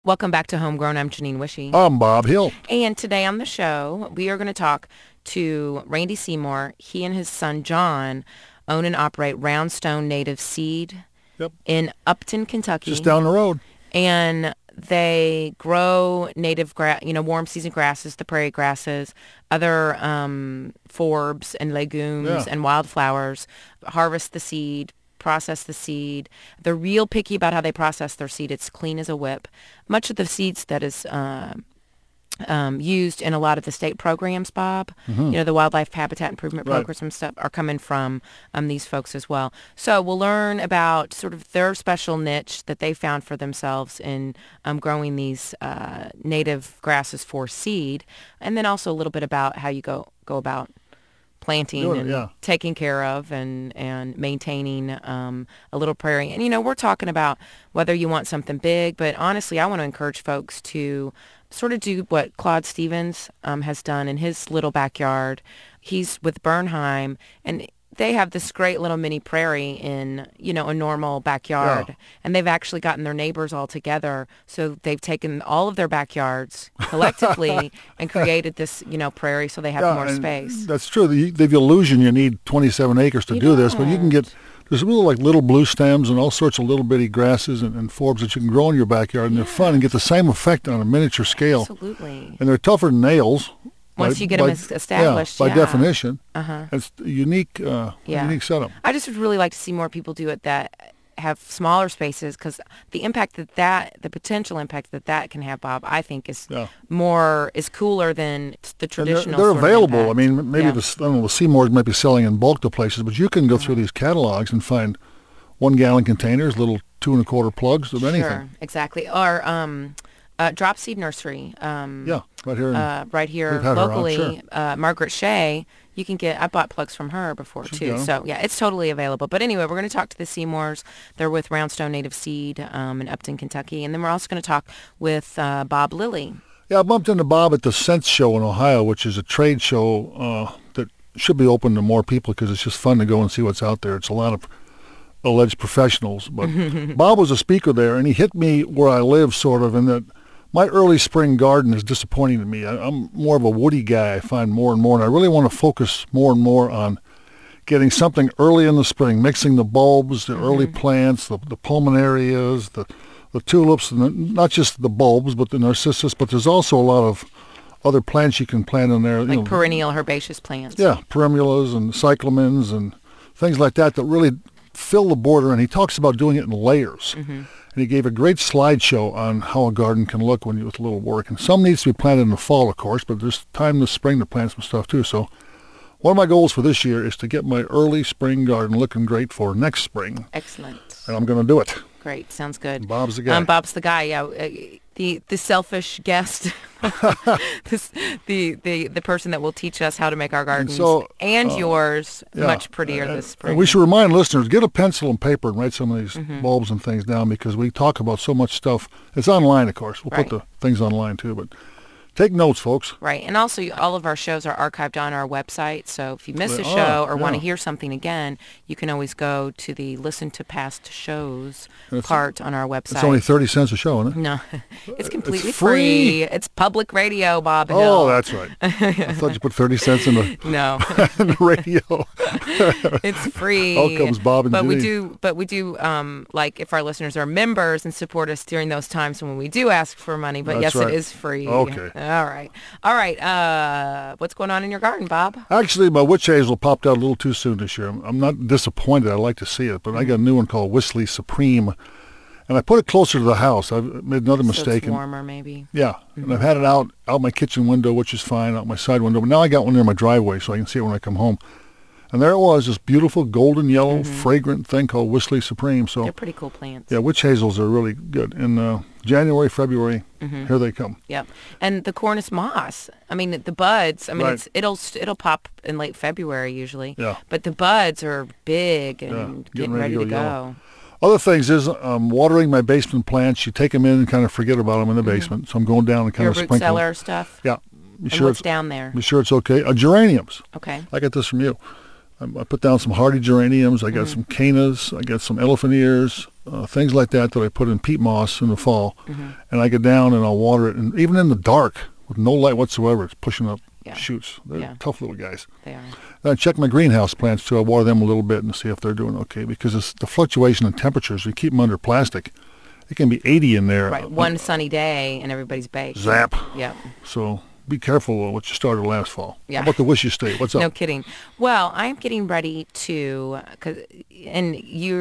Welcome back to Homegrown. I'm Janine Wishy. I'm Bob Hill. And today on the show, we are going to talk to Randy Seymour. He and his son, John, own and operate Roundstone Native Seed in Upton, Kentucky. Just down the road. And they grow native, warm season grasses, the prairie grasses, other forbs and legumes and wildflowers, harvest the seed, process the seed. They're real picky about how they process their seed. It's clean as a whip. Much of the seeds that is used in a lot of the state programs, Bob, the wildlife habitat improvement programs and stuff are coming from these folks as well. So we'll learn about sort of their special niche that they found for themselves in growing these native grasses for seed, and then also a little bit about how you go about planting and taking care of and maintaining a little prairie. And, we're talking about whether you want something big, but honestly, I want to encourage folks to sort of do what Claude Stevens has done in his little backyard. He's with Bernheim, and they have this great little mini prairie in, a normal backyard. Yeah. And they've actually gotten their neighbors all together. So they've taken all of their backyards collectively and created this, prairie so they have more space. That's true. They've illusion you need 27 acres to do this, but you can get, there's little blue stems and all sorts of little bitty grasses and forbs that you can grow in your backyard, and they're fun and get the same effect on a miniature scale. Absolutely. And they're tougher than nails. Once you get them established, by definition, it's a unique setup. I just would really like to see more people do it that have smaller spaces, because the impact the potential impact that can have, Bob, I think is cooler than the traditional. They're available. Impact. I mean, maybe the Seymours might be selling in bulk to places, but you can go through these catalogs and find 1 gallon containers, little 2 1/4 plugs of anything. Sure, exactly. Or Drop Seed Nursery. Right here locally, Margaret Shea. You can I bought plugs from her before too. So it's totally available. But anyway, we're going to talk to the Seymours. They're with Roundstone Native Seed in Upton, Kentucky. And then we're also going to talk with Bob Lilly. Yeah, I bumped into Bob at the Sense Show in Ohio, which is a trade show that should be open to more people because it's just fun to go and see what's out there. It's a lot of alleged professionals. But Bob was a speaker there, and he hit me where I live, sort of, in that my early spring garden is disappointing to me. I'm more of a woody guy, I find more and more, and I really want to focus more and more on getting something early in the spring, mixing the bulbs, the early plants, the pulmonarias, the tulips, and not just the bulbs, but the narcissus, but there's also a lot of other plants you can plant in there. Like perennial herbaceous plants. Yeah, perennials and cyclamens and things like that really fill the border, and he talks about doing it in layers. And he gave a great slideshow on how a garden can look with a little work. And some needs to be planted in the fall, of course, but there's time this spring to plant some stuff too. So one of my goals for this year is to get my early spring garden looking great for next spring. Excellent. And I'm going to do it. Great. Sounds good. Bob's the guy. Bob's the guy, yeah. The selfish guest, the person that will teach us how to make our gardens and yours much prettier this spring. And we should remind listeners, get a pencil and paper and write some of these bulbs and things down, because we talk about so much stuff. It's online, of course. We'll put the things online too, but take notes, folks. Right. And also, all of our shows are archived on our website. So if you miss a show or want to hear something again, you can always go to the Listen to Past Shows part on our website. It's only 30 cents a show, isn't it? No. It's completely free. It's public radio, Bob Hill. Oh, that's right. I thought you put 30 cents in the, in the radio. It's free. Out comes Bob and Janine. But we do, like, if our listeners are members and support us during those times when we do ask for money. But that's it is free. Okay. All right. What's going on in your garden, Bob? Actually, my witch hazel popped out a little too soon this year. I'm not disappointed. I like to see it, but I got a new one called Whistly Supreme, and I put it closer to the house. I've made another mistake. It's warmer, maybe. Yeah, and I've had it out my kitchen window, which is fine, out my side window. But now I got one near my driveway, so I can see it when I come home. And there it was, this beautiful golden yellow, fragrant thing called Whistly Supreme. So they're pretty cool plants. Yeah, witch hazels are really good. In January, February, here they come. Yep. And the Cornus moss. I mean, the buds. I mean, it'll pop in late February usually. Yeah. But the buds are big and getting ready to go. Other things is watering my basement plants. You take them in and kind of forget about them in the basement. So I'm going down and kind of sprinkling. Your root cellar stuff. Yeah. What's down there? Be sure it's okay. Geraniums. Okay. I got this from you. I put down some hardy geraniums. I got some cannas. I got some elephant ears. things like that I put in peat moss in the fall, and I get down and I'll water it, and even in the dark with no light whatsoever, it's pushing up shoots. They're tough little guys. They are. And I check my greenhouse plants too. I water them a little bit and see if they're doing okay, because it's the fluctuation in temperatures. You keep them under plastic, it can be 80 in there. Right, one sunny day and everybody's baked. Zap. Yep. So be careful what you started last fall. Yeah. How about the Wish You State? What's up? No kidding. Well, I'm getting ready to, and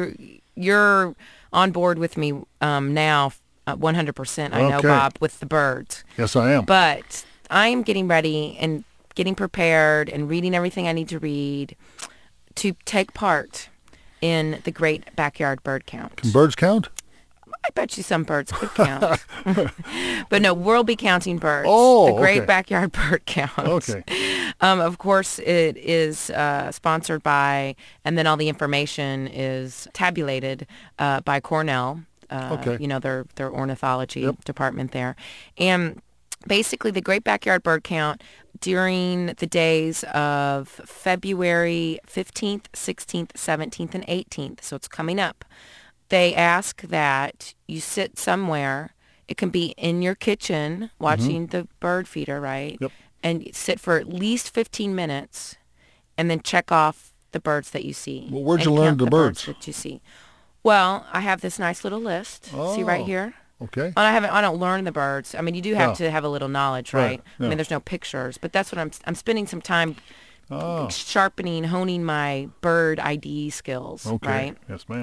you're on board with me now 100%, I know, Bob, with the birds. Yes, I am. But I am getting ready and getting prepared and reading everything I need to read to take part in the Great Backyard Bird Count. Can birds count? I bet you some birds could count. But no, we'll be counting birds. Oh, the Great okay. Backyard Bird Count. Okay. Of course, it is sponsored by, and then all the information is tabulated by Cornell. Okay. You know, their ornithology department there. And basically, the Great Backyard Bird Count during the days of February 15th, 16th, 17th, and 18th. So it's coming up. They ask that you sit somewhere. It can be in your kitchen watching the bird feeder, right? Yep. And sit for at least 15 minutes and then check off the birds that you see. Well, where'd you and learn count the birds? that you see? Well, I have this nice little list. See right here? Okay. And I don't learn the birds. I mean, you do have to have a little knowledge, right? Yeah. I mean, there's no pictures, but that's what I'm spending some time sharpening, honing my bird ID skills, right? Yes, ma'am.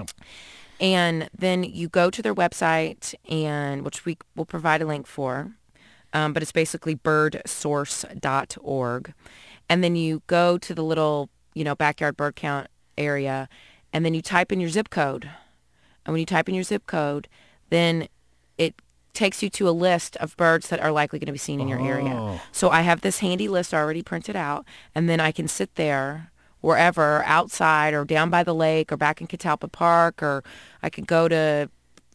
And then you go to their website, and which we will provide a link for, but it's basically birdsource.org. And then you go to the little, backyard bird count area, and then you type in your zip code. And when you type in your zip code, then it takes you to a list of birds that are likely going to be seen in your area. So I have this handy list already printed out, and then I can sit there wherever, outside or down by the lake or back in Catalpa Park, or I could go to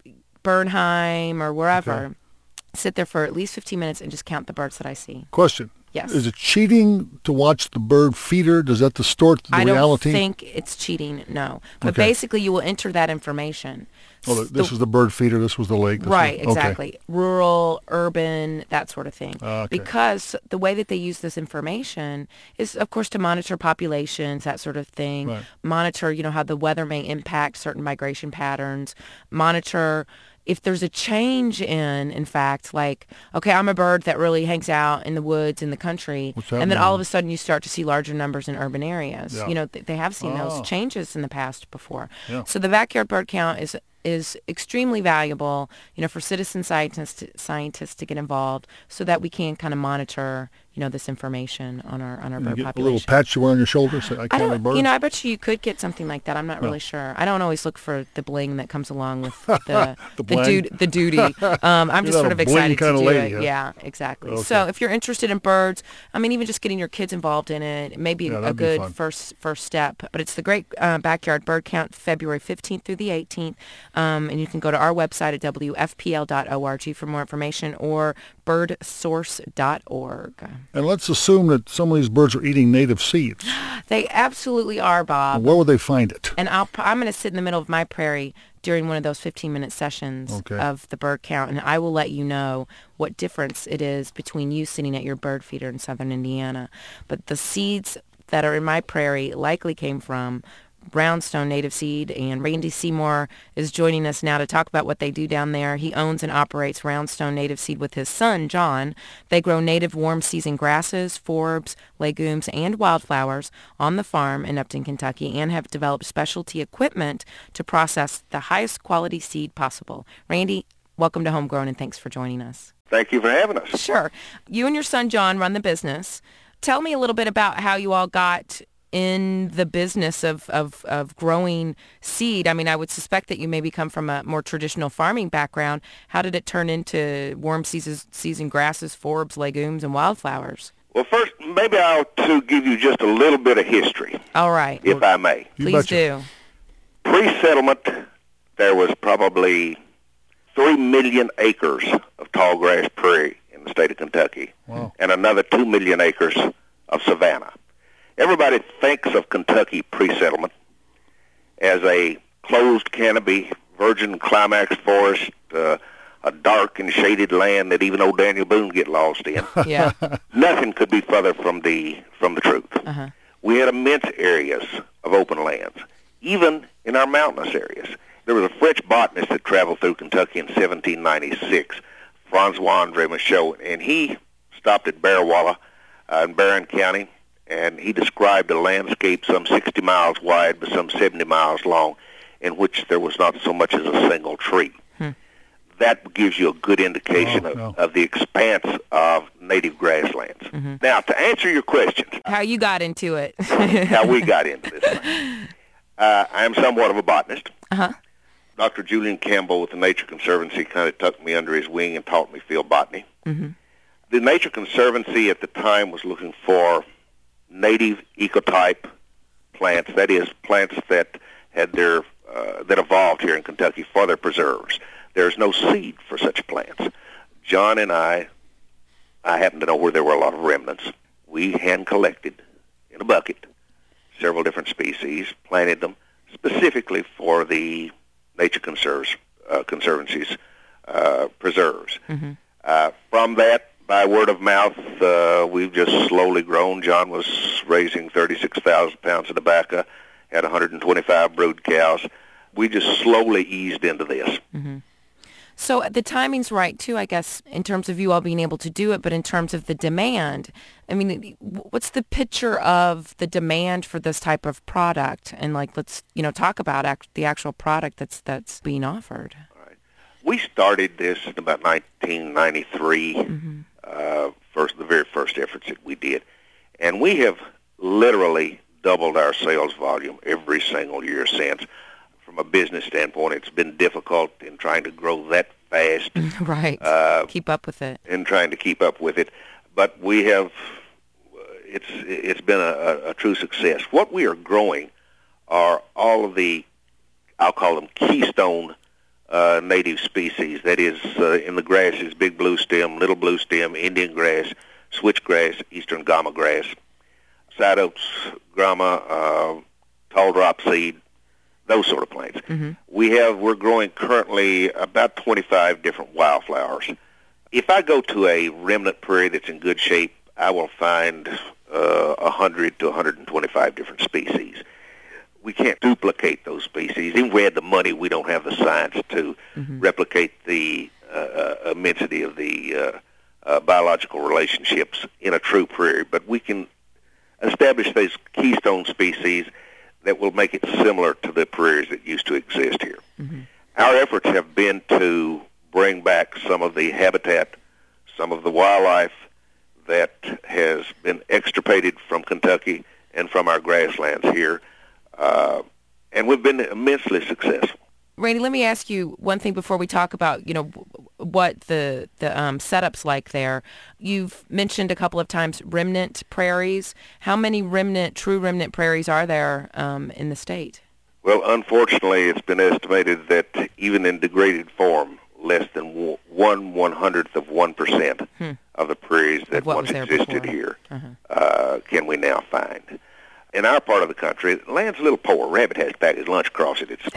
Bernheim or wherever, sit there for at least 15 minutes and just count the birds that I see. Question. Yes. Is it cheating to watch the bird feeder? Does that distort the reality? I don't think it's cheating, no. But basically you will enter that information. Oh, this was the bird feeder, this was the lake. Exactly. Okay. Rural, urban, that sort of thing. Because the way that they use this information is, of course, to monitor populations, that sort of thing. Right. Monitor, how the weather may impact certain migration patterns. Monitor if there's a change in fact, like, okay, I'm a bird that really hangs out in the woods in the country, and then all of a sudden you start to see larger numbers in urban areas. Yeah. They have seen those changes in the past before. Yeah. So the backyard bird count is extremely valuable, for citizen scientists to get involved so that we can kind of monitor, this information on our bird get population. A little patch you wear on your shoulder, say, I count my birds? I bet you could get something like that. I'm not really sure. I don't always look for the bling that comes along with the the duty. I'm just sort of excited to do it. Huh? Yeah, exactly. Okay. So if you're interested in birds, even just getting your kids involved in it may be a good first step. But it's the Great Backyard Bird Count, February 15th through the 18th. And you can go to our website at wfpl.org for more information, or birdsource.org. And let's assume that some of these birds are eating native seeds. They absolutely are, Bob. Where would they find it? And I'm going to sit in the middle of my prairie during one of those 15-minute sessions of the bird count, and I will let you know what difference it is between you sitting at your bird feeder in southern Indiana. But the seeds that are in my prairie likely came from Roundstone Native Seed, and Randy Seymour is joining us now to talk about what they do down there. He owns and operates Roundstone Native Seed with his son, John. They grow native warm season grasses, forbs, legumes, and wildflowers on the farm in Upton, Kentucky, and have developed specialty equipment to process the highest quality seed possible. Randy, welcome to Homegrown, and thanks for joining us. Thank you for having us. Sure. You and your son, John, run the business. Tell me a little bit about how you all got in the business of growing seed. I would suspect that you maybe come from a more traditional farming background. How did it turn into warm season grasses, forbs, legumes, and wildflowers? Well, first, maybe I ought to give you just a little bit of history. All right. If I may. Please do. Pre-settlement, there was probably 3 million acres of tallgrass prairie in the state of Kentucky, and another 2 million acres of savanna. Everybody thinks of Kentucky pre-settlement as a closed canopy virgin climax forest, a dark and shaded land that even old Daniel Boone get lost in. Yeah. Nothing could be further from the truth. Uh-huh. We had immense areas of open lands, even in our mountainous areas. There was a French botanist that traveled through Kentucky in 1796, Francois Andre Michaud, and he stopped at Barrawalla in Barron County, and he described a landscape some 60 miles wide by some 70 miles long, in which there was not so much as a single tree. That gives you a good indication of the expanse of native grasslands. Mm-hmm. Now, to answer your question. How you got into it. How we got into this thing. I am somewhat of a botanist. Uh-huh. Dr. Julian Campbell with the Nature Conservancy kind of tucked me under his wing and taught me field botany. Mm-hmm. The Nature Conservancy at the time was looking for native ecotype plants, that is, plants that had their that evolved here in Kentucky for their preserves. There's no seed for such plants. John and I happen to know where there were a lot of remnants. We hand-collected in a bucket several different species, planted them specifically for the Nature Conservancy's preserves. Mm-hmm. From that, by word of mouth, we've just slowly grown. John was raising 36,000 pounds of tobacco, had 125 brood cows. We just slowly eased into this. Mm-hmm. So the timing's right, too, I guess, in terms of you all being able to do it, but in terms of the demand, I mean, what's the picture of the demand for this type of product? And, like, let's, talk about the actual product that's being offered. All right. We started this in about 1993, the very first efforts that we did. And we have literally doubled our sales volume every single year since. From a business standpoint, it's been difficult in trying to grow that fast. Right. Keep up with it. In trying to keep up with it. But we have, it's been a true success. What we are growing are all of the, I'll call them keystone native species. That is, in the grasses, big blue stem, little blue stem, Indian grass, switchgrass, eastern gama grass, side oaks, grama, tall drop seed, those sort of plants. Mm-hmm. We're growing currently about 25 different wildflowers. If I go to a remnant prairie that's in good shape, I will find 100 to 125 different species. We can't duplicate those species. Even if we had the money, we don't have the science to replicate the immensity of the biological relationships in a true prairie. But we can establish those keystone species that will make it similar to the prairies that used to exist here. Mm-hmm. Our efforts have been to bring back some of the habitat, some of the wildlife that has been extirpated from Kentucky and from our grasslands here, and we've been immensely successful. Randy, let me ask you one thing before we talk about, what the setup's like there. You've mentioned a couple of times remnant prairies. How many true remnant prairies are there in the state? Well, unfortunately, it's been estimated that even in degraded form, less than 1/100th of 1% of the prairies that once existed here can we now find. In our part of the country, land's a little poor. Rabbit has to pack his lunch across it. It's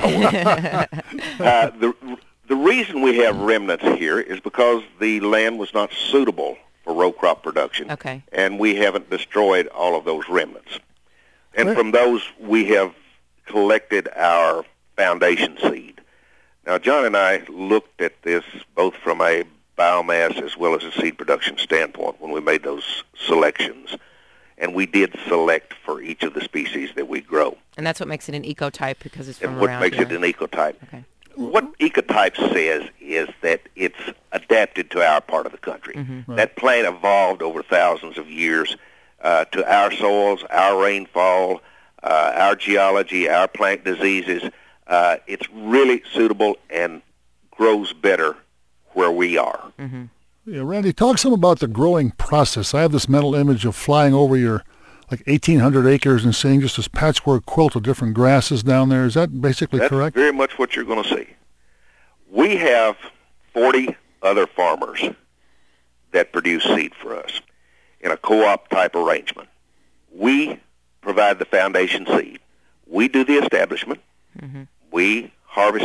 poor. The reason we have remnants here is because the land was not suitable for row crop production. Okay. And we haven't destroyed all of those remnants. And from those, we have collected our foundation seed. Now, John and I looked at this both from a biomass as well as a seed production standpoint when we made those selections. And we did select for each of the species that we grow. And that's what makes it an ecotype, because it's from around here. What makes it an ecotype. Okay. What ecotype says is that it's adapted to our part of the country. Mm-hmm. Right. That plant evolved over thousands of years to our soils, our rainfall, our geology, our plant diseases. It's really suitable and grows better where we are. Mm-hmm. Yeah, Randy, talk some about the growing process. I have this mental image of flying over your 1,800 acres and seeing just this patchwork quilt of different grasses down there. Is that basically correct? That's very much what you're going to see. We have 40 other farmers that produce seed for us in a co-op type arrangement. We provide the foundation seed. We do the establishment. Mm-hmm. We harvest it.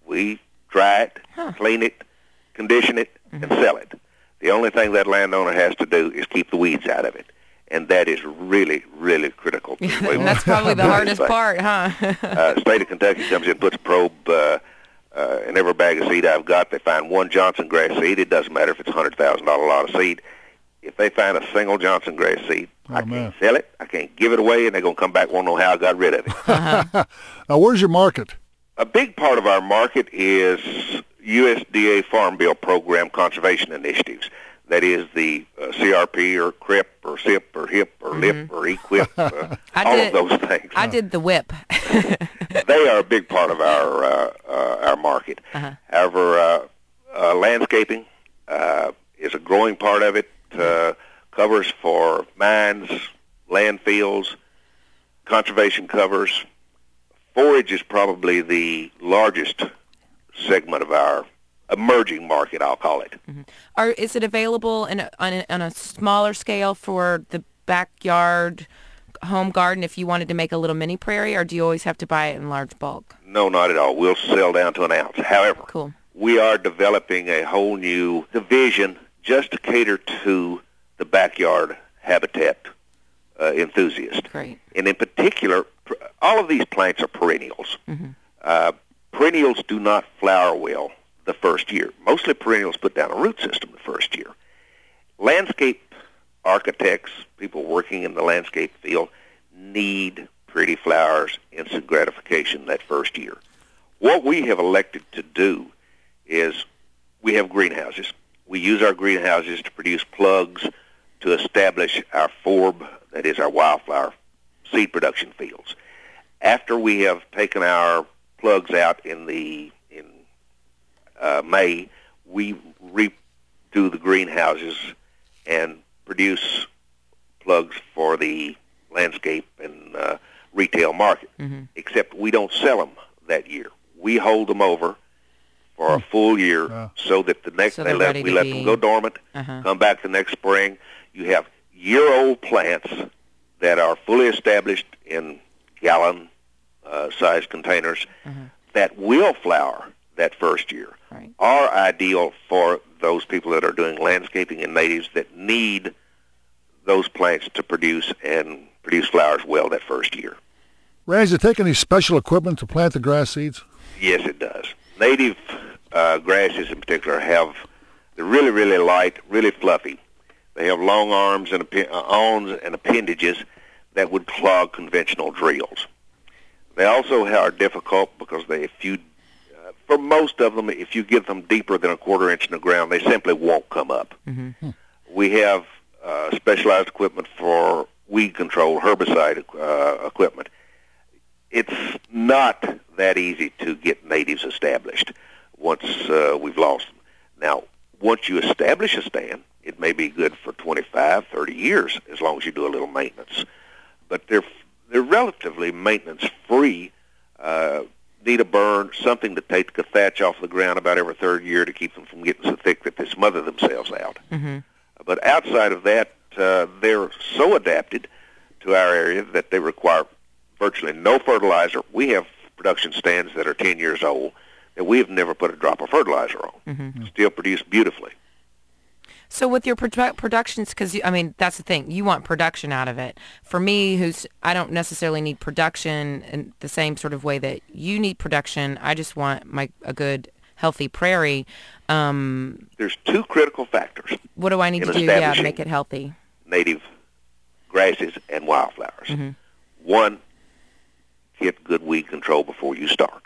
We dry it, clean it, condition it, and sell it. The only thing that landowner has to do is keep the weeds out of it. And that is really, really critical. And that's probably the hardest part, huh? State of Kentucky comes in, puts a probe in every bag of seed I've got. They find one Johnson grass seed. It doesn't matter if it's a $100,000 lot of seed. If they find a single Johnson grass seed, I can't sell it, I can't give it away, and they're going to come back and want to know how I got rid of it. Now, where's your market? A big part of our market is USDA Farm Bill program conservation initiatives. That is the CRP or CRIP or SIP or HIP or LIP or EQIP, all of those things. I did the WHIP. They are a big part of our market. However, landscaping is a growing part of it. Covers for mines, landfills, conservation covers. Forage is probably the largest segment of our emerging market, I'll call it. Is it available on a smaller scale for the backyard home garden if you wanted to make a little mini prairie, or do you always have to buy it in large bulk? No, not at all. We'll sell down to an ounce. However, we are developing a whole new division just to cater to the backyard habitat enthusiast. Great. And in particular, all of these plants are perennials. Perennials do not flower well the first year. Mostly perennials put down a root system the first year. Landscape architects, people working in the landscape field, need pretty flowers, instant gratification that first year. What we have elected to do is we have greenhouses. We use our greenhouses to produce plugs to establish our forb, that is our wildflower seed production fields. After we have taken our plugs out in May, we redo the greenhouses and produce plugs for the landscape and retail market. Except we don't sell them that year. We hold them over for a full year so that the next we let them go dormant, come back the next spring. You have year-old plants that are fully established in gallon-sized containers that will flower that first year. Are ideal for those people that are doing landscaping and natives that need those plants to produce flowers well that first year. Ray, does it take any special equipment to plant the grass seeds? Yes, it does. Native grasses in particular they're really, really light, really fluffy. They have long arms and awns and appendages that would clog conventional drills. They also are difficult because for most of them, if you get them deeper than a quarter inch in the ground, they simply won't come up. We have specialized equipment for weed control, herbicide equipment. It's not that easy to get natives established once we've lost them. Now, once you establish a stand, it may be good for 25, 30 years as long as you do a little maintenance. But they're relatively maintenance-free. Need a burn, something to take the thatch off the ground about every third year to keep them from getting so thick that they smother themselves out. But outside of that, they're so adapted to our area that they require virtually no fertilizer. We have production stands that are 10 years old that we have never put a drop of fertilizer on. Still produce beautifully. So with your productions, because, that's the thing. You want production out of it. For me, I don't necessarily need production in the same sort of way that you need production. I just want a good, healthy prairie. There's two critical factors. What do I need to do to make it healthy? Native grasses and wildflowers. One, get good weed control before you start.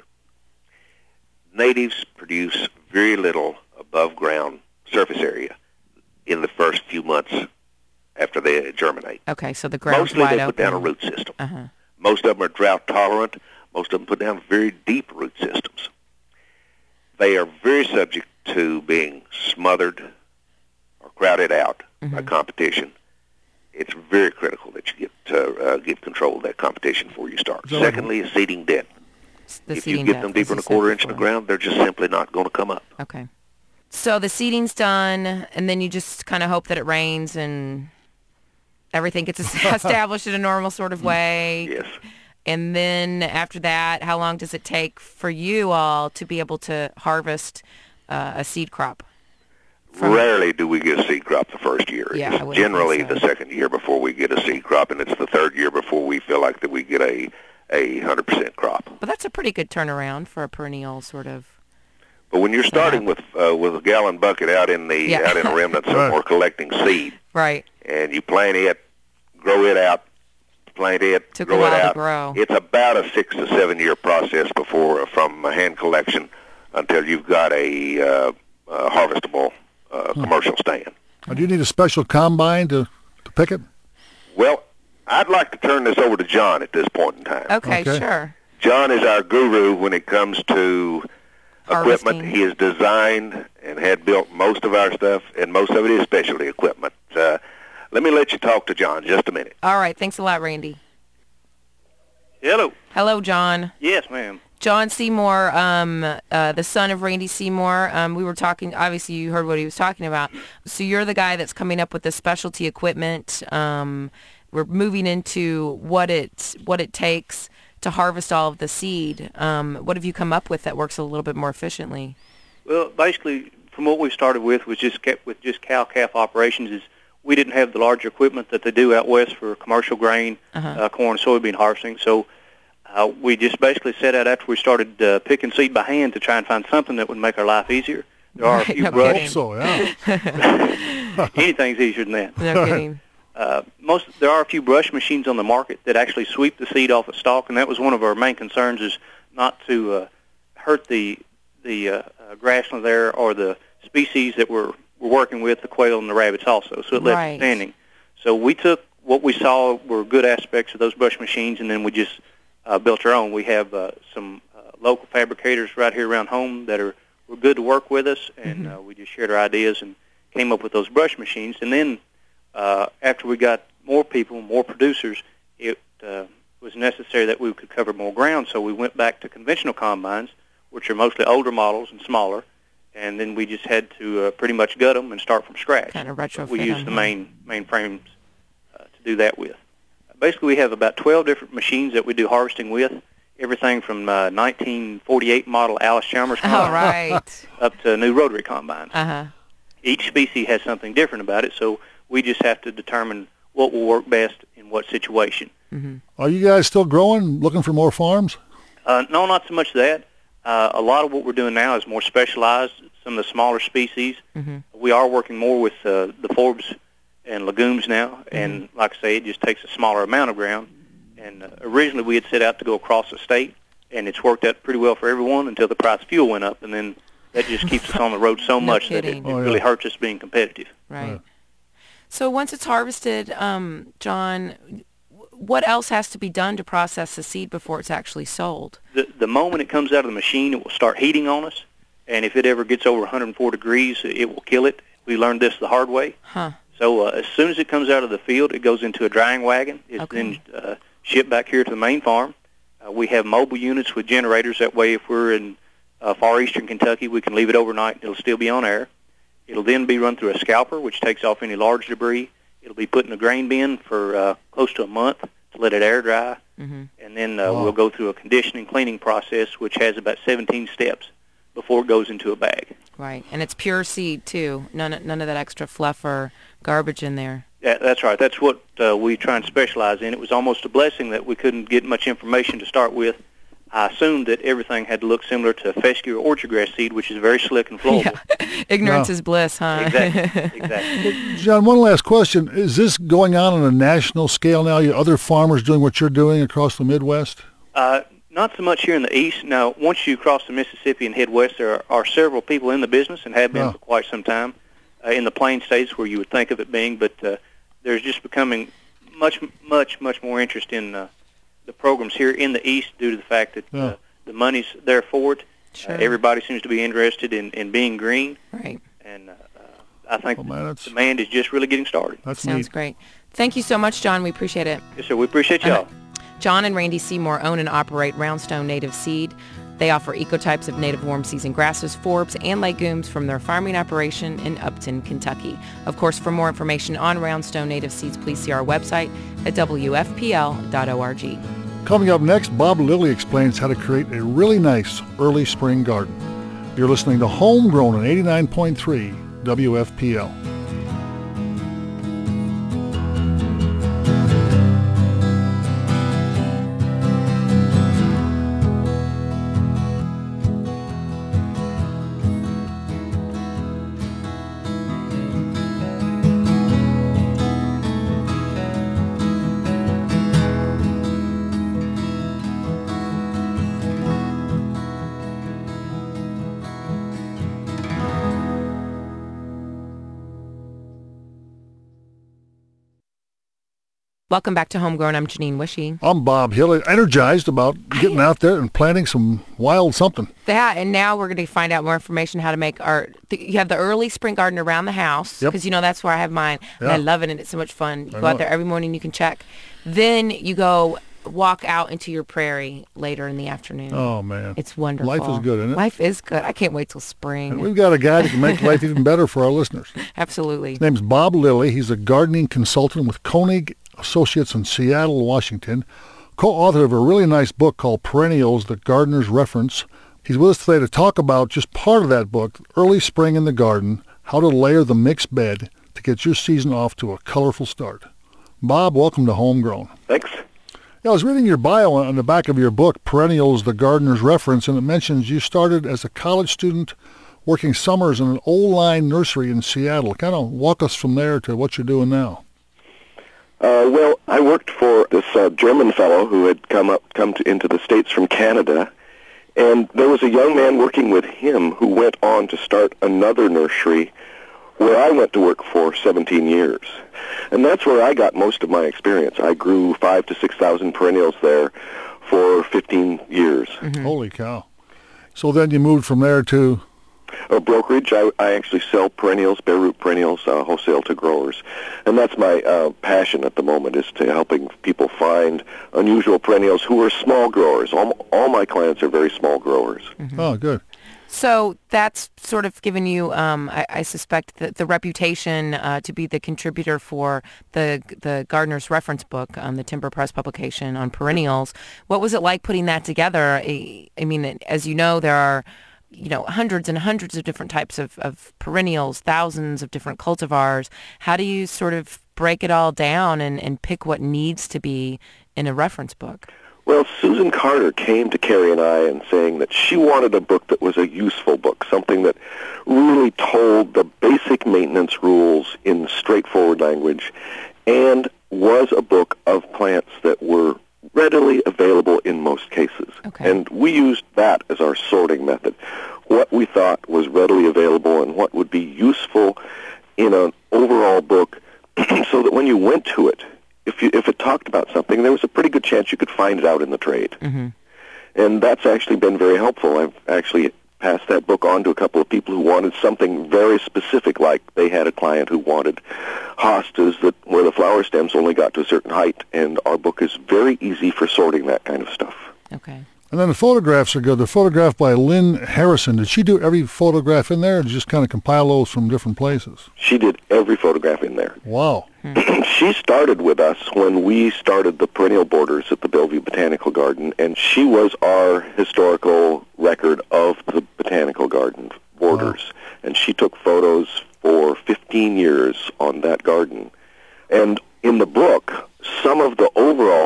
Natives produce very little above-ground surface area in the first few months after they germinate. Okay, so the ground's mostly wide they put down a root system. Most of them are drought tolerant. Most of them put down very deep root systems. They are very subject to being smothered or crowded out by competition. It's very critical that you get control of that competition before you start. Secondly, is seeding depth. If you get them deeper than a quarter inch in the ground, they're just simply not going to come up. Okay. So the seeding's done, and then you just kind of hope that it rains and everything gets established in a normal sort of way. Yes. And then after that, how long does it take for you all to be able to harvest a seed crop? Rarely do we get a seed crop the first year. Yeah, it's generally the second year before we get a seed crop, and it's the third year before we feel like that we get a 100% crop. But that's a pretty good turnaround for a perennial sort of. But when you're starting with a gallon bucket out in a remnant somewhere collecting seed, right, and you plant it, grow it out, plant it, took grow a while it out. To grow. It's about a 6 to 7 year process from hand collection until you've got a harvestable commercial stand. Do you need a special combine to pick it? Well, I'd like to turn this over to John at this point in time. Okay, sure. John is our guru when it comes to harvesting equipment. He has designed and had built most of our stuff, and most of it is specialty equipment. Let me let you talk to John just a minute. All right. Thanks a lot, Randy. Hello. Hello, John. Yes, ma'am. John Seymour, the son of Randy Seymour. We were talking, obviously you heard what he was talking about. So you're the guy that's coming up with the specialty equipment. We're moving into what it takes to harvest all of the seed. What have you come up with that works a little bit more efficiently? Well, basically, from what we started with was just cow-calf operations. Is we didn't have the larger equipment that they do out west for commercial grain, corn, soybean harvesting. So we just basically set out after we started picking seed by hand to try and find something that would make our life easier. There are a few brush. I hope so, yeah. Anything's easier than that. No kidding. There are a few brush machines on the market that actually sweep the seed off a stalk, and that was one of our main concerns, is not to hurt the grassland there or the species that we're working with, the quail and the rabbits also. So it left it standing. So we took what we saw were good aspects of those brush machines, and then we just built our own. We have some local fabricators right here around home that were good to work with us, and we just shared our ideas and came up with those brush machines. And then after we got more people, more producers, it was necessary that we could cover more ground, so we went back to conventional combines, which are mostly older models and smaller, and then we just had to pretty much gut them and start from scratch. Kind of retrofit. We used the main frames to do that with. Basically, we have about 12 different machines that we do harvesting with, everything from 1948 model Alice Chalmers combines up to new rotary combines. Each species has something different about it, so we just have to determine what will work best in what situation. Are you guys still growing, looking for more farms? No, not so much that. A lot of what we're doing now is more specialized, some of the smaller species. We are working more with the forbs and legumes now, and like I say, it just takes a smaller amount of ground. And originally we had set out to go across the state, and it's worked out pretty well for everyone until the price of fuel went up, and then that just keeps us on the road so much that it really hurts us being competitive. Right. So once it's harvested, John, what else has to be done to process the seed before it's actually sold? The moment it comes out of the machine, it will start heating on us, and if it ever gets over 104 degrees, it will kill it. We learned this the hard way. So as soon as it comes out of the field, it goes into a drying wagon. It's then shipped back here to the main farm. We have mobile units with generators. That way, if we're in far eastern Kentucky, we can leave it overnight. It'll still be on air. It'll then be run through a scalper, which takes off any large debris. It'll be put in a grain bin for close to a month to let it air dry. And then we'll go through a conditioning cleaning process, which has about 17 steps before it goes into a bag. Right, and it's pure seed, too. None of that extra fluff or garbage in there. Yeah, that's right. That's what we try and specialize in. It was almost a blessing that we couldn't get much information to start with. I assumed that everything had to look similar to fescue or orchard grass seed, which is very slick and flowable. Ignorance is bliss, huh? Exactly. John, one last question. Is this going on a national scale now? Are other farmers doing what you're doing across the Midwest? Not so much here in the east. Now, once you cross the Mississippi and head west, there are several people in the business and have been for quite some time in the plain states where you would think of it being, but there's just becoming much more interest in the programs here in the east due to the fact that the money's there for it. Everybody seems to be interested in being green. Right. And I think demand is just really getting started. That sounds great. Thank you so much, John. We appreciate it. Yes, sir. We appreciate y'all. John and Randy Seymour own and operate Roundstone Native Seed. They offer ecotypes of native warm season grasses, forbs, and legumes from their farming operation in Upton, Kentucky. Of course, for more information on Roundstone Native Seeds, please see our website at wfpl.org. Coming up next, Bob Lilly explains how to create a really nice early spring garden. You're listening to Homegrown on 89.3 WFPL. Welcome back to Homegrown. I'm Janine Wishy. I'm Bob Hill, energized about getting out there and planting some wild something. That, and now we're going to find out more information how to make you have the early spring garden around the house, because that's where I have mine, and I love it, and it's so much fun. You go out there every morning, you can check. Then you go walk out into your prairie later in the afternoon. Oh, man. It's wonderful. Life is good, isn't it? Life is good. I can't wait till spring. And we've got a guy that can make life even better for our listeners. Absolutely. His name's Bob Lilly. He's a gardening consultant with Koenig Associates in Seattle, Washington, co-author of a really nice book called Perennials, The Gardener's Reference. He's with us today to talk about just part of that book, Early Spring in the Garden, how to layer the mixed bed to get your season off to a colorful start. Bob, welcome to Homegrown. Thanks. Yeah, I was reading your bio on the back of your book, Perennials, The Gardener's Reference, and it mentions you started as a college student working summers in an old line nursery in Seattle. Kind of walk us from there to what you're doing now. Well, I worked for this German fellow who had into the States from Canada, and there was a young man working with him who went on to start another nursery where I went to work for 17 years. And that's where I got most of my experience. I grew 5,000 to 6,000 perennials there for 15 years. Mm-hmm. Holy cow. So then you moved from there to... A brokerage. I actually sell perennials, bare root perennials, wholesale to growers. And that's my passion at the moment, is to helping people find unusual perennials who are small growers. All my clients are very small growers. Mm-hmm. Oh, good. So that's sort of given you, I suspect, the reputation to be the contributor for the Gardener's Reference book, the Timber Press publication on perennials. What was it like putting that together? I mean, as you know, there are hundreds and hundreds of different types of perennials, thousands of different cultivars. How do you sort of break it all down and pick what needs to be in a reference book? Well, Susan Carter came to Carrie and I and saying that she wanted a book that was a useful book, something that really told the basic maintenance rules in straightforward language, and was a book of plants that were readily available in most cases. Okay. And we used that as our sorting method. What we thought was readily available and what would be useful in an overall book so that when you went to it, if it talked about something, there was a pretty good chance you could find it out in the trade. Mm-hmm. And that's actually been very helpful. I've actually passed that book on to a couple of people who wanted something very specific, like they had a client who wanted hostas where the flower stems only got to a certain height, and our book is very easy for sorting that kind of stuff. Okay. And then the photographs are good. They're photographed by Lynn Harrison. Did she do every photograph in there, or did you just kind of compile those from different places? She did every photograph in there. Wow. She started with us when we started the perennial borders at the Bellevue Botanical Garden, and she was our historical record of the Botanical Garden borders. Wow. And she took photos for 15 years on that garden. And in the book, some of the overall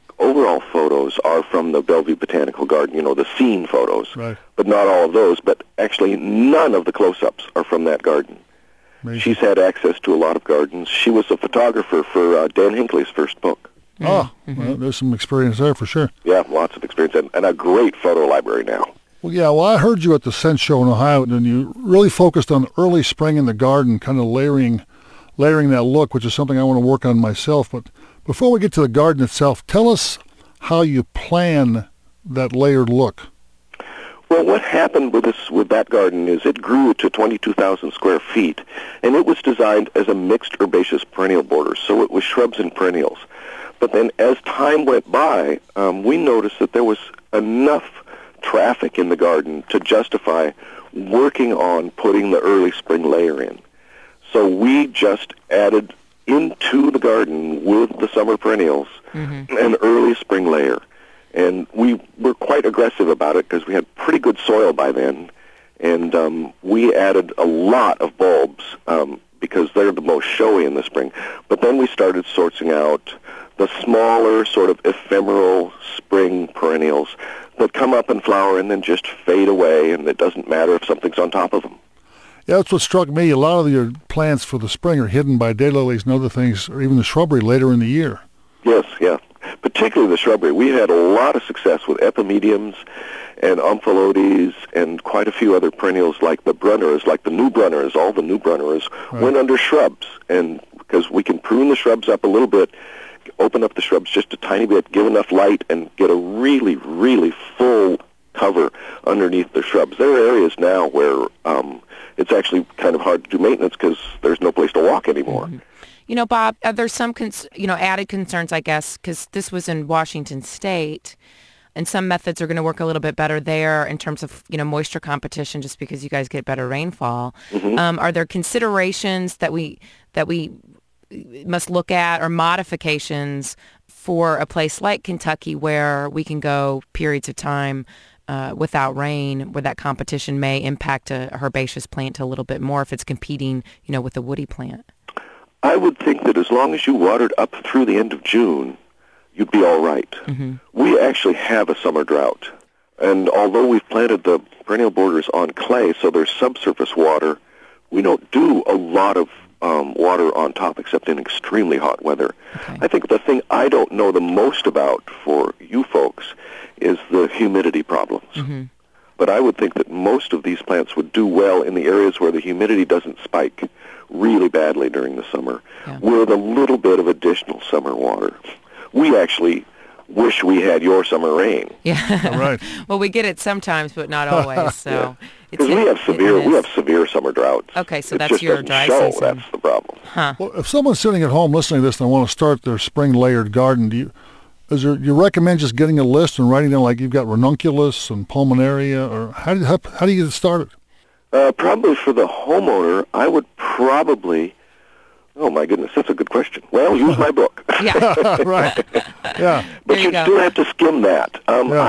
photos are from the Bellevue Botanical Garden, the scene photos. Right. But not all of those. But actually, none of the close-ups are from that garden. Amazing. She's had access to a lot of gardens. She was a photographer for Dan Hinckley's first book. Oh, well, there's some experience there for sure. Yeah, lots of experience, and a great photo library now. Well, I heard you at the Scent Show in Ohio, and you really focused on early spring in the garden, kind of layering that look, which is something I want to work on myself. But before we get to the garden itself, tell us how you plan that layered look. Well, what happened with that garden is it grew to 22,000 square feet, and it was designed as a mixed herbaceous perennial border, so it was shrubs and perennials. But then as time went by, we noticed that there was enough traffic in the garden to justify working on putting the early spring layer in. So we just added into the garden with the summer perennials an early spring layer. And we were quite aggressive about it because we had pretty good soil by then. And we added a lot of bulbs because they're the most showy in the spring. But then we started sourcing out the smaller, sort of ephemeral spring perennials that come up and flower and then just fade away, and it doesn't matter if something's on top of them. Yeah, that's what struck me. A lot of your plants for the spring are hidden by daylilies and other things, or even the shrubbery later in the year. Yes, yeah. Particularly the shrubbery. We had a lot of success with epimediums and omphalodes and quite a few other perennials like the brunners, like the new brunners. All the new brunners went under shrubs, and because we can prune the shrubs up a little bit, open up the shrubs just a tiny bit, give enough light, and get a really, really full cover underneath the shrubs. There are areas now where it's actually kind of hard to do maintenance because there's no place to walk anymore. Mm-hmm. You know, Bob, there's some added concerns, I guess, because this was in Washington State, and some methods are going to work a little bit better there in terms of, moisture competition just because you guys get better rainfall. Mm-hmm. Are there considerations that we must look at, or modifications for a place like Kentucky where we can go periods of time without rain, where that competition may impact a herbaceous plant a little bit more if it's competing, with a woody plant? I would think that as long as you watered up through the end of June, you'd be all right. Mm-hmm. We actually have a summer drought. And although we've planted the perennial borders on clay, so there's subsurface water, we don't do a lot of water on top except in extremely hot weather. Okay. I think the thing I don't know the most about for you folks is the humidity problems. Mm-hmm. But I would think that most of these plants would do well in the areas where the humidity doesn't spike really badly during the summer, with a little bit of additional summer water. We actually wish we had your summer rain. Yeah, right. Well, we get it sometimes, but not always. So because we have severe summer droughts. Okay, so it that's just your doesn't dry show. season. That's the problem. Huh. Well, if someone's sitting at home listening to this and they want to start their spring layered garden, you recommend just getting a list and writing down like you've got ranunculus and pulmonaria, or how do you get started? Probably for the homeowner, I would probably. Oh my goodness, that's a good question. Well, use my book. Yeah, right. Yeah, but you still have to skim that.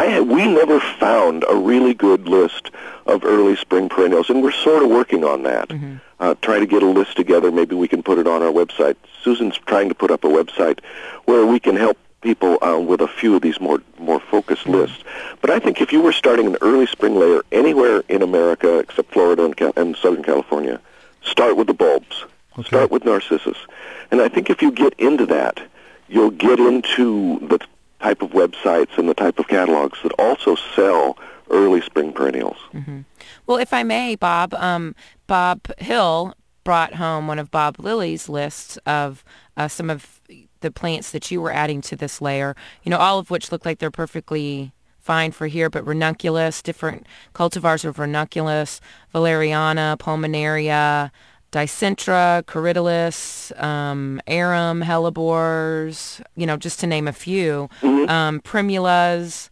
We never found a really good list of early spring perennials, and we're sort of working on that. Mm-hmm. Try to get a list together. Maybe we can put it on our website. Susan's trying to put up a website where we can help people with a few of these more focused lists. But I think if you were starting an early spring layer anywhere in America except Florida and Southern California, start with the bulbs. Okay. Start with narcissus. And I think if you get into that, you'll get into the type of websites and the type of catalogs that also sell early spring perennials. Mm-hmm. Well, if I may, Bob, Bob Hill brought home one of Bob Lilly's lists of some of the plants that you were adding to this layer, all of which look like they're perfectly fine for here, but ranunculus, different cultivars of ranunculus, valeriana, pulmonaria, dicentra, corydalus, arum, hellebores, just to name a few, mm-hmm. Primulas,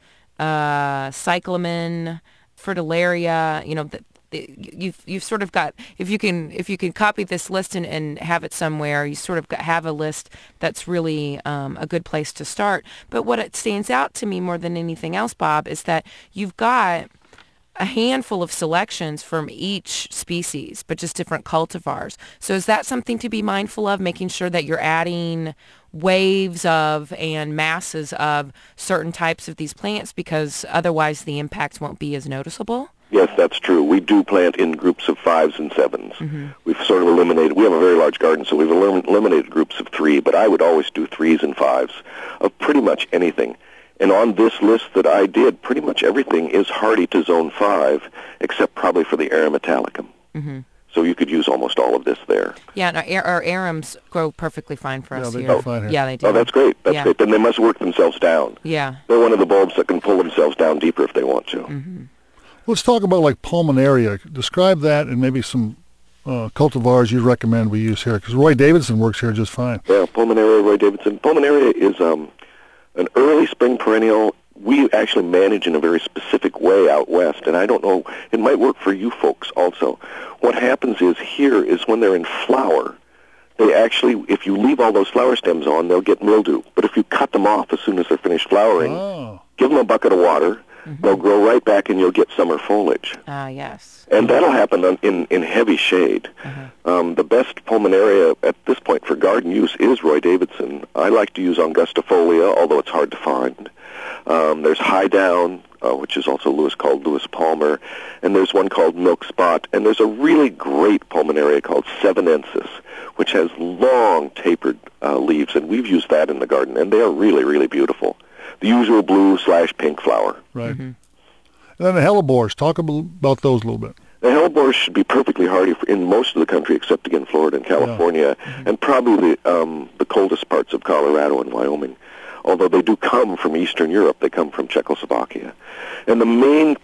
cyclamen, fritillaria, you've sort of got, if you can copy this list and have it somewhere, you sort of have a list that's really a good place to start. But what it stands out to me more than anything else, Bob, is that you've got a handful of selections from each species, but just different cultivars. So is that something to be mindful of, making sure that you're adding waves of and masses of certain types of these plants, because otherwise the impacts won't be as noticeable? Yes, that's true. We do plant in groups of 5s and 7s. Mm-hmm. We've sort of eliminated, we have a very large garden, so we've eliminated groups of 3, but I would always do 3s and 5s of pretty much anything. And on this list that I did, pretty much everything is hardy to zone 5, except probably for the Arum italicum. Mm-hmm. So you could use almost all of this there. Yeah, and our arums grow perfectly fine for us here. They do fine here. Yeah, they do. Oh, that's great. That's great. Then they must work themselves down. Yeah. They're one of the bulbs that can pull themselves down deeper if they want to. Mm-hmm. Let's talk about like pulmonaria. Describe that and maybe some cultivars you'd recommend we use here, because Roy Davidson works here just fine. Yeah, pulmonaria, Roy Davidson. Pulmonaria is an early spring perennial. We actually manage in a very specific way out west, and I don't know, it might work for you folks also. What happens is here is when they're in flower, they actually, if you leave all those flower stems on, they'll get mildew. But if you cut them off as soon as they're finished flowering, give them a bucket of water. They'll grow right back, and you'll get summer foliage. Ah, yes. And that'll happen in heavy shade. The best pulmonaria at this point for garden use is Roy Davidson. I like to use Angustifolia, although it's hard to find. There's High Down, which is also called Lewis Palmer, and there's one called Milk Spot, and there's a really great pulmonaria called Sevenensis, which has long tapered leaves, and we've used that in the garden, and they are really, really beautiful. The usual blue/pink flower. Right. And then the hellebores. Talk about those a little bit. The hellebores should be perfectly hardy in most of the country, except again Florida and California, and probably the coldest parts of Colorado and Wyoming. Although they do come from Eastern Europe, they come from Czechoslovakia. And the main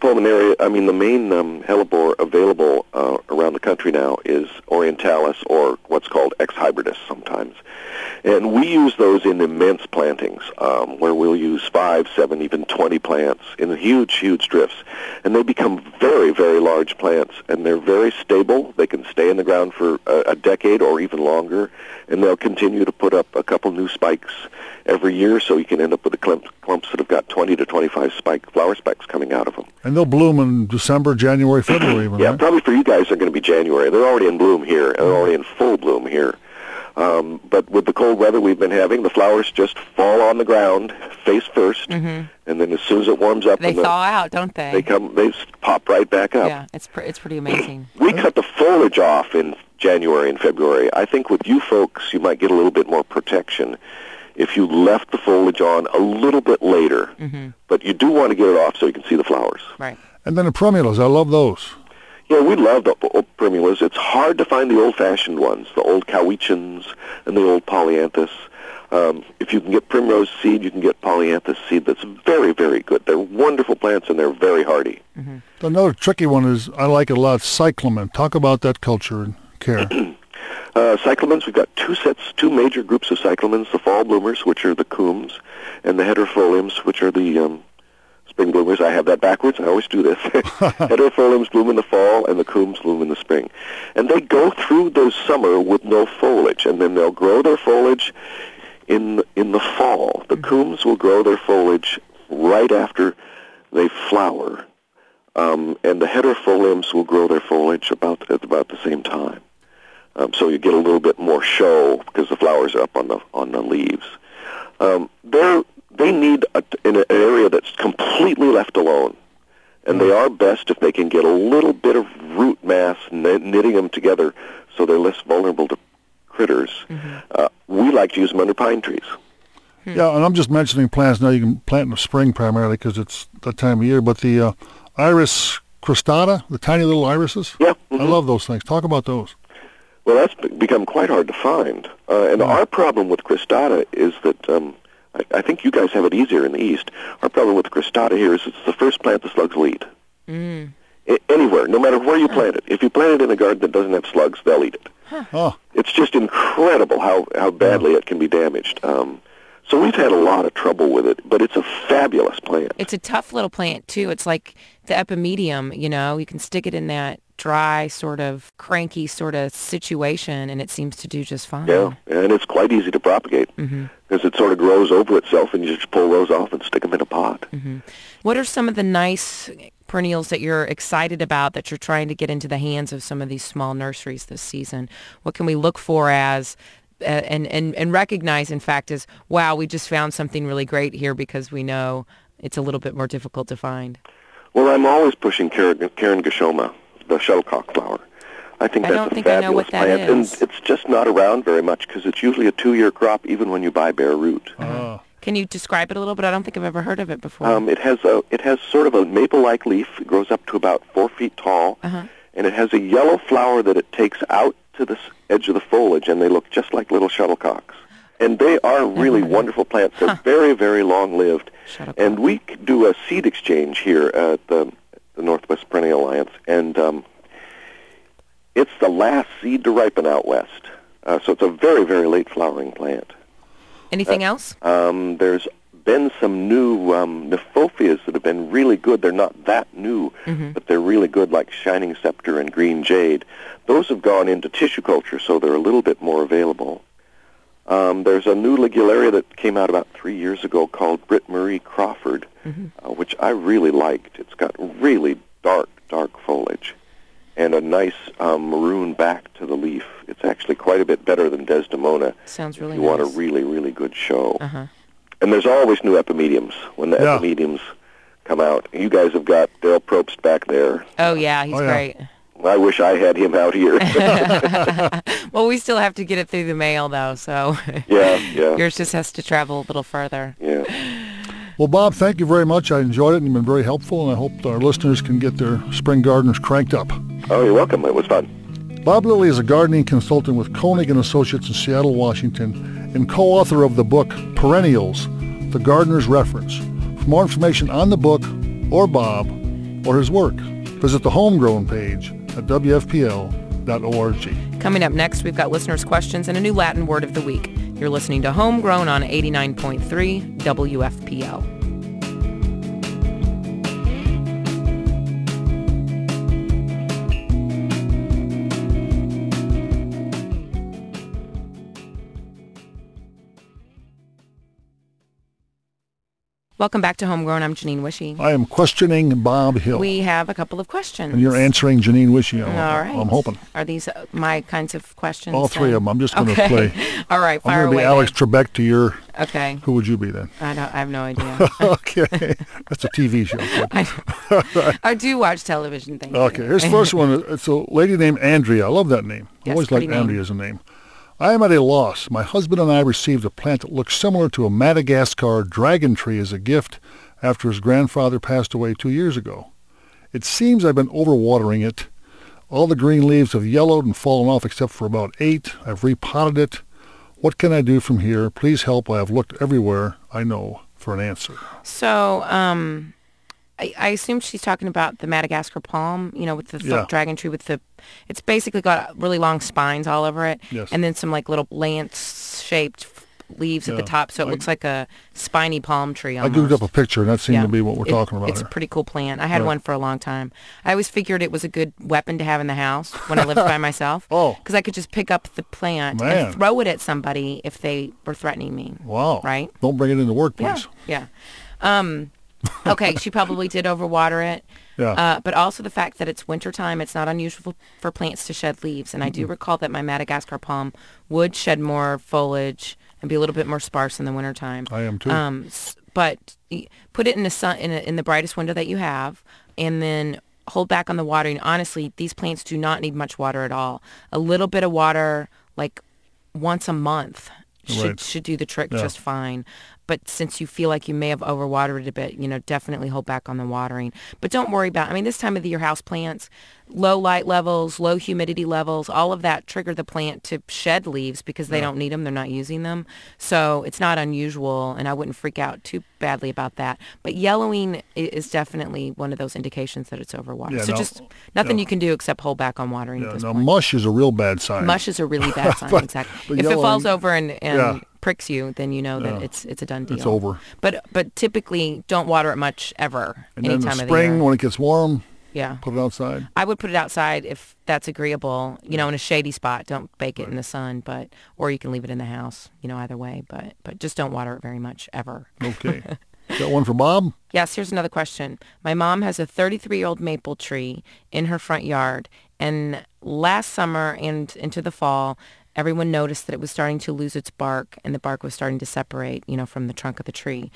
hellebore available around the country now is Orientalis, or what's called Ex Hybridus sometimes. And we use those in immense plantings, where we'll use 5, 7, even 20 plants in huge, huge drifts. And they become very, very large plants, and they're very stable. They can stay in the ground for a decade or even longer, and they'll continue to put up a couple new spikes every year, so you can end up with the clumps that have got 20 to 25 flower spikes coming out of them. And they'll bloom in December, January, February even, Yeah, right? probably for you guys they're going to be January. They're already in bloom here, and they're already in full bloom here. But with the cold weather we've been having, the flowers just fall on the ground, face first, and then as soon as it warms up... They thaw out, don't they? They pop right back up. Yeah, it's pretty amazing. We cut the foliage off in January and February. I think with you folks, you might get a little bit more protection if you left the foliage on a little bit later. But you do want to get it off so you can see the flowers. Right. And then the primulas. I love those. Yeah, we love the old primulas. It's hard to find the old-fashioned ones, the old Cowichans and the old Polyanthus. If you can get primrose seed, you can get Polyanthus seed. That's very, very good. They're wonderful plants, and they're very hardy. Another tricky one is, I like it a lot, cyclamen. Talk about that culture and care. Cyclamens, we've got two major groups of cyclamens, the fall bloomers, which are the combs, and the heterofoliums, which are the spring bloomers. I have that backwards. I always do this. Heterofoliums bloom in the fall, and the combs bloom in the spring. And they go through the summer with no foliage, and then they'll grow their foliage in the fall. The combs will grow their foliage right after they flower, and the heterofoliums will grow their foliage at about the same time. So you get a little bit more show because the flowers are up on the leaves. They need an area that's completely left alone, and they are best if they can get a little bit of root mass knitting them together so they're less vulnerable to critters. We like to use them under pine trees. Yeah, and I'm just mentioning plants now. You can plant in the spring primarily because it's that time of year, but the Iris cristata, the tiny little irises, I love those things. Talk about those. Well, that's become quite hard to find. And our problem with cristata is that I think you guys have it easier in the East. Our problem with cristata here is it's the first plant the slugs will eat. Anywhere, no matter where you plant it. If you plant it in a garden that doesn't have slugs, they'll eat it. It's just incredible how badly it can be damaged. So we've had a lot of trouble with it, but it's a fabulous plant. It's a tough little plant, too. It's like the epimedium, you can stick it in that dry, sort of cranky sort of situation, and it seems to do just fine. Yeah, and it's quite easy to propagate because it sort of grows over itself, and you just pull those off and stick them in a pot. What are some of the nice perennials that you're excited about that you're trying to get into the hands of some of these small nurseries this season? What can we look for as and recognize, in fact, as, wow, we just found something really great here because we know it's a little bit more difficult to find? Well, I'm always pushing Karen Gashoma, the shuttlecock flower. I think that's a fabulous plant, and it's just not around very much because it's usually a 2-year crop, even when you buy bare root. Can you describe it a little bit? I don't think I've ever heard of it before. It has sort of a maple-like leaf. It grows up to about 4 feet tall, and it has a yellow flower that it takes out to the edge of the foliage, and they look just like little shuttlecocks. And they are really wonderful plants. They're very, very long-lived. And we do a seed exchange here at the Northwest Perennial Alliance, and it's the last seed to ripen out west. So it's a very, very late flowering plant. Anything else? There's been some new Nephophias that have been really good. They're not that new, but they're really good, like Shining Scepter and Green Jade. Those have gone into tissue culture, so they're a little bit more available. There's a new Ligularia that came out about 3 years ago called Britt Marie Crawford, which I really liked. It's got really dark foliage and a nice maroon back to the leaf. It's actually quite a bit better than Desdemona. Sounds really nice. You want a really, really good show. Uh-huh. And there's always new epimediums when the epimediums come out. You guys have got Daryl Probst back there. Oh, yeah, he's great. I wish I had him out here. Well, we still have to get it through the mail, though, so yeah. Yours just has to travel a little further. Yeah. Well, Bob, thank you very much. I enjoyed it, and you've been very helpful, and I hope our listeners can get their spring gardeners cranked up. Oh, you're welcome. It was fun. Bob Lilly is a gardening consultant with Koenig & Associates in Seattle, Washington, and co-author of the book Perennials, The Gardener's Reference. For more information on the book, or Bob, or his work, visit the Homegrown page at wfpl.org. Coming up next, we've got listeners' questions and a new Latin word of the week. You're listening to Homegrown on 89.3 WFPL. Welcome back to Homegrown. I'm Janine Wishy. I am questioning Bob Hill. We have a couple of questions. And you're answering Janine Wishy. All right. I'm hoping. Are these my kinds of questions? All three of them. I'm just going to play. All right, fire I'm going to away. be Alex Trebek to your... Okay. Who would you be then? I have no idea. Okay. That's a TV show. I do watch television, thank you. Okay. Here's the first one. It's a lady named Andrea. I love that name. Yes, I always liked Andrea as a name. I am at a loss. My husband and I received a plant that looks similar to a Madagascar dragon tree as a gift after his grandfather passed away 2 years ago. It seems I've been overwatering it. All the green leaves have yellowed and fallen off except for about 8. I've repotted it. What can I do from here? Please help. I have looked everywhere I know for an answer. So, I assume she's talking about the Madagascar palm, with the dragon tree with it's basically got really long spines all over it. Yes. And then some like little lance-shaped leaves at the top, so it looks like a spiny palm tree almost. I googled up a picture, and that seemed to be what we're talking about. It's a pretty cool plant. I had one for a long time. I always figured it was a good weapon to have in the house when I lived by myself. Oh. Because I could just pick up the plant and throw it at somebody if they were threatening me. Wow. Right? Don't bring it into work, please. Yeah. Okay, she probably did overwater it. Yeah. But also the fact that it's wintertime, it's not unusual for plants to shed leaves. And I do recall that my Madagascar palm would shed more foliage and be a little bit more sparse in the wintertime. I am too. But put it in the sun, in the brightest window that you have, and then hold back on the watering. Honestly, these plants do not need much water at all. A little bit of water, like once a month, should do the trick just fine. But since you feel like you may have overwatered it a bit, definitely hold back on the watering. But don't worry about, this time of the year, house plants, low light levels, low humidity levels, all of that trigger the plant to shed leaves because they don't need them, they're not using them. So it's not unusual, and I wouldn't freak out too badly about that. But yellowing is definitely one of those indications that it's overwatered. Yeah, so just nothing you can do except hold back on watering at this point. Mush is a real bad sign. Mush is a really bad sign, exactly. If it falls over and pricks you, then you know that it's a done deal. It's over. But typically, don't water it much ever. And any then time the of the year. spring, when it gets warm, Yeah. Put it outside? I would put it outside if that's agreeable, in a shady spot. Don't bake it in the sun, or you can leave it in the house, either way. But just don't water it very much ever. Okay. Got one for Bob? Yes, here's another question. My mom has a 33-year-old maple tree in her front yard, and last summer and into the fall, everyone noticed that it was starting to lose its bark, and the bark was starting to separate, from the trunk of the tree.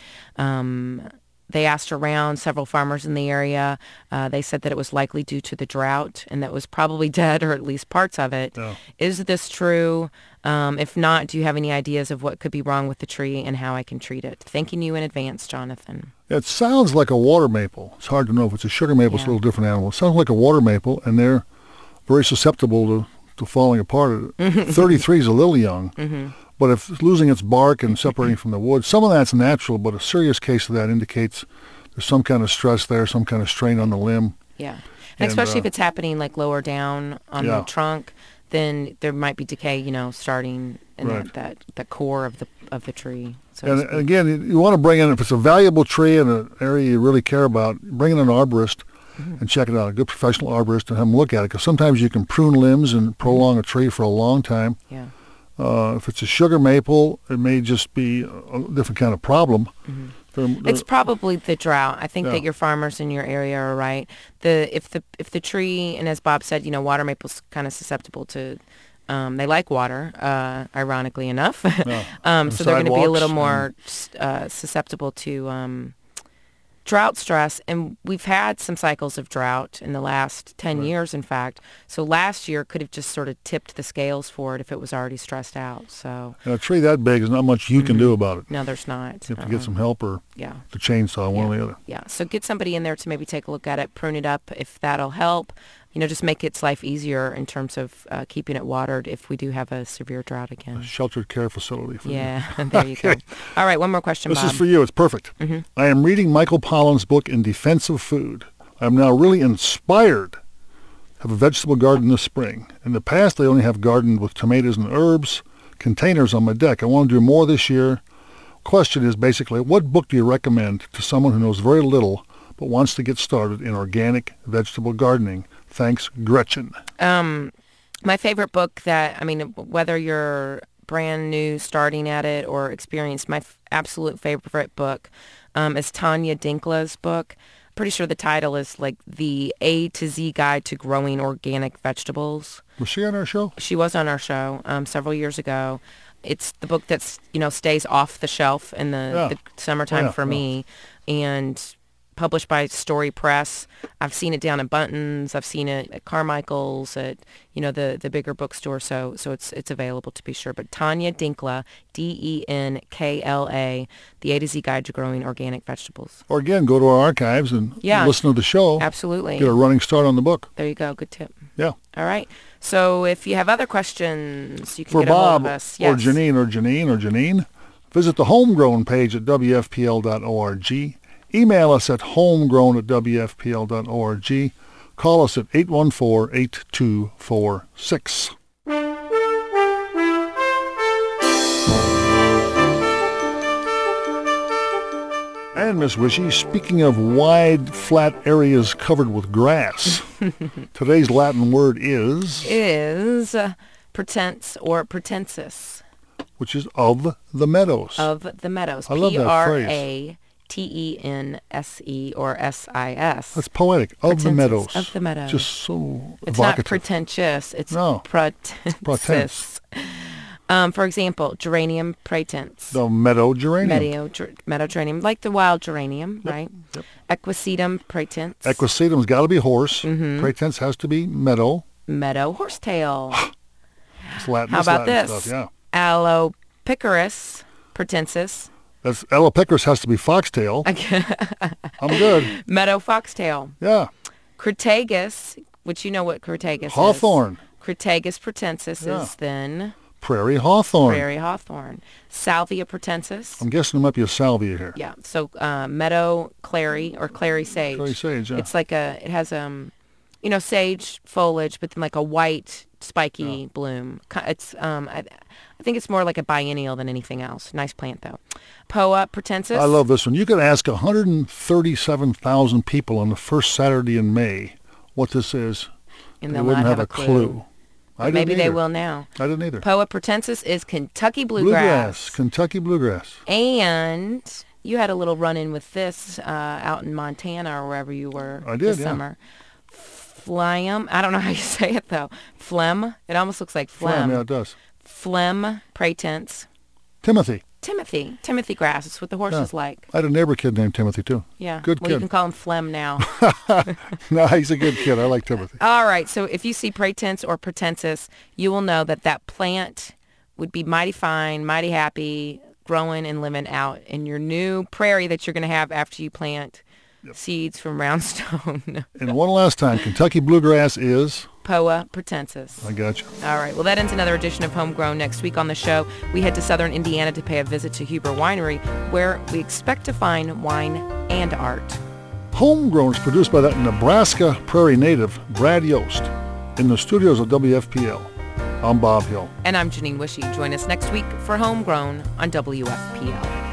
They asked around several farmers in the area. They said that it was likely due to the drought and that it was probably dead, or at least parts of it. Oh. Is this true? If not, do you have any ideas of what could be wrong with the tree and how I can treat it? Thanking you in advance, Jonathan. It sounds like a water maple. It's hard to know if it's a sugar maple. It's a little different animal. It sounds like a water maple, and they're very susceptible to falling apart. 33 is a little young. Mm-hmm. But if it's losing its bark and separating from the wood, some of that's natural, but a serious case of that indicates there's some kind of stress there, some kind of strain on the limb. Yeah. And especially if it's happening like lower down on the trunk, then there might be decay, starting in that core of the tree. So and again, you want to bring in, if it's a valuable tree in an area you really care about, bring in an arborist and check it out, a good professional arborist, and have them look at it, because sometimes you can prune limbs and prolong a tree for a long time. Yeah. If it's a sugar maple, it may just be a different kind of problem. It's probably the drought. I think that your farmers in your area are right. If the tree, and as Bob said, water maple's kind of susceptible to. They like water, ironically enough. So they're going to be a little more susceptible to drought stress. And we've had some cycles of drought in the last 10 years, in fact. So last year could have just sort of tipped the scales for it if it was already stressed out. So and a tree that big, there's not much you can do about it. No, there's not. You have to get some help or the chainsaw, one or the other. Yeah, so get somebody in there to maybe take a look at it, prune it up if that'll help. Just make its life easier in terms of keeping it watered if we do have a severe drought again. A sheltered care facility for you. There you go. All right, one more question, This Bob. is for you. It's perfect. I am reading Michael Pollan's book, In Defense of Food. I am now really inspired to have a vegetable garden this spring. In the past, I only have gardened with tomatoes and herbs, containers on my deck. I want to do more this year. Question is basically, what book do you recommend to someone who knows very little but wants to get started in organic vegetable gardening? Thanks, Gretchen. My favorite book whether you're brand new, starting at it, or experienced, my absolute favorite book is Tanya Dinkla's book. Pretty sure the title is like The A to Z Guide to Growing Organic Vegetables. Was she on our show? She was on our show several years ago. It's the book that's, stays off the shelf in the summertime for me. And published by Story Press. I've seen it down at Bunton's. I've seen it at Carmichael's, at the bigger bookstore. So it's available to be sure. But Tanya Dinkla, Denkla, The A to Z Guide to Growing Organic Vegetables. Or again, go to our archives and listen to the show. Absolutely. Get a running start on the book. There you go. Good tip. Yeah. All right. So if you have other questions, you can For get a hold of Bob us. or Janine, visit the Homegrown page at WFPL.org. Email us at homegrown@wfpl.org. Call us at 814-8246. And Miss Wishy, speaking of wide, flat areas covered with grass, today's Latin word is pretense or pretensis. Which is of the meadows. Of the meadows. I love that phrase. P-R-A-T-E-N-S-E or S-I-S. That's poetic. Of the meadows. Of the meadows. Just so it's evocative. Not pretentious. It's pretense. For example, geranium pratense. The meadow geranium. Meadow geranium, like the wild geranium, right? Yep. Equisetum pratense. Equisetum's got to be horse. Pratense has to be meadow. Meadow horsetail. It's Latin. How about Latin this? Stuff, Alopecorus pratensis. That's Alopecorus has to be foxtail. I'm good. Meadow foxtail. Yeah. Crataegus, which you know what Crataegus Hawthorn. is. Crataegus pratensis is then prairie hawthorn. Prairie hawthorn. Salvia pratensis. I'm guessing there might be a salvia here. Yeah. So meadow clary or clary sage. Clary sage, yeah. It's like it has sage foliage, but then like a white spiky bloom. It's I think it's more like a biennial than anything else. Nice plant though. Poa pratensis. I love this one. You could ask 137,000 people on the first Saturday in May what this is. And they wouldn't have a clue. Maybe they will now. I didn't either. Poa pratensis is Kentucky bluegrass. Kentucky bluegrass. And you had a little run-in with this out in Montana or wherever you were this summer. Phlegm. I don't know how you say it, though. Phlegm. It almost looks like phlegm. Yeah, it does. Phlegm pratense. Timothy grass. It's what the horses like. I had a neighbor kid named Timothy, too. Yeah. Good kid. You can call him Phlegm now. No, he's a good kid. I like Timothy. All right. So if you see pratense or pratensis, you will know that plant would be mighty fine, mighty happy, growing and living out in your new prairie that you're going to have after you plant seeds from Roundstone. And one last time, Kentucky bluegrass is? Poa pratensis. I got you. All right. Well, that ends another edition of Homegrown. Next week on the show, we head to southern Indiana to pay a visit to Huber Winery, where we expect to find wine and art. Homegrown is produced by that Nebraska prairie native, Brad Yost, in the studios of WFPL. I'm Bob Hill. And I'm Janine Wishy. Join us next week for Homegrown on WFPL.